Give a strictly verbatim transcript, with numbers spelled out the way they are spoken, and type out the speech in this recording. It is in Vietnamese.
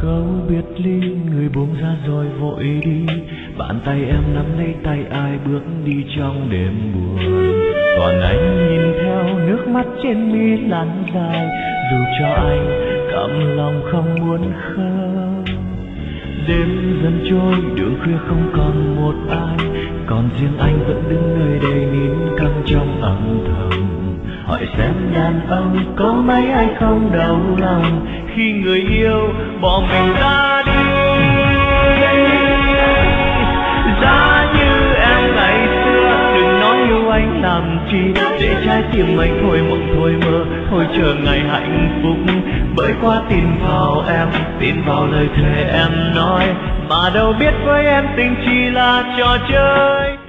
Câu biệt ly người buông ra rồi vội đi, bàn tay em nắm lấy tay ai bước đi trong đêm buồn. Còn anh nhìn theo nước mắt trên mi lăn dài, dù cho anh căm lòng không muốn khóc. Đêm dần trôi đường khuya không còn một ai, còn riêng anh vẫn đứng nơi đây nín căng trong âm thầm. Hỏi xem đàn ông có mấy ai không đau lòng khi người yêu bỏ mình ra đi. Giá như em ngày xưa đừng nói yêu anh làm chi, để trái tim anh thôi mộng thôi mơ, thôi chờ ngày hạnh phúc. Bởi quá tin vào em, tin vào lời thề em nói, mà đâu biết với em tình chỉ là trò chơi.